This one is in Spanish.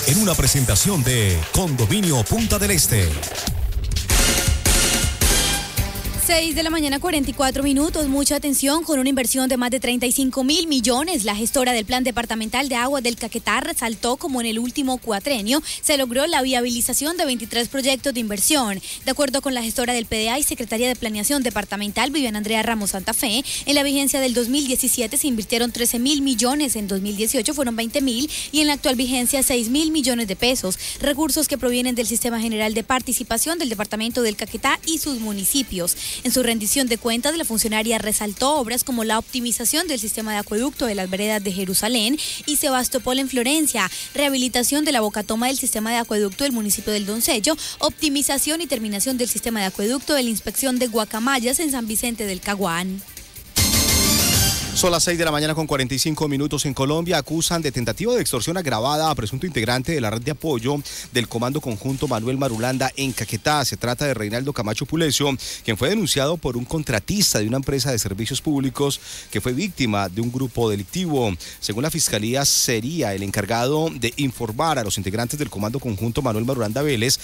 en una presentación de Condominio Punta del Este. 6 de la mañana, 44 minutos. Mucha atención, con una inversión de más de 35.000 millones. La gestora del Plan Departamental de Aguas del Caquetá resaltó como en el último cuatrenio se logró la viabilización de 23 proyectos de inversión. De acuerdo con la gestora del PDA y secretaria de Planeación Departamental, Viviana Andrea Ramos Santa Fe, en la vigencia del 2017 se invirtieron 13.000 millones, en 2018 fueron 20.000 y en la actual vigencia 6.000 millones de pesos. Recursos que provienen del Sistema General de Participación del Departamento del Caquetá y sus municipios. En su rendición de cuentas, la funcionaria resaltó obras como la optimización del sistema de acueducto de las veredas de Jerusalén y Sebastopol en Florencia, rehabilitación de la bocatoma del sistema de acueducto del municipio del Doncello, optimización y terminación del sistema de acueducto de la inspección de Guacamayas en San Vicente del Caguán. Son las 6 de la mañana con 45 minutos en Colombia. Acusan de tentativa de extorsión agravada a presunto integrante de la red de apoyo del Comando Conjunto Manuel Marulanda en Caquetá. Se trata de Reinaldo Camacho Pulecio, quien fue denunciado por un contratista de una empresa de servicios públicos que fue víctima de un grupo delictivo. Según la Fiscalía, sería el encargado de informar a los integrantes del Comando Conjunto Manuel Marulanda Vélez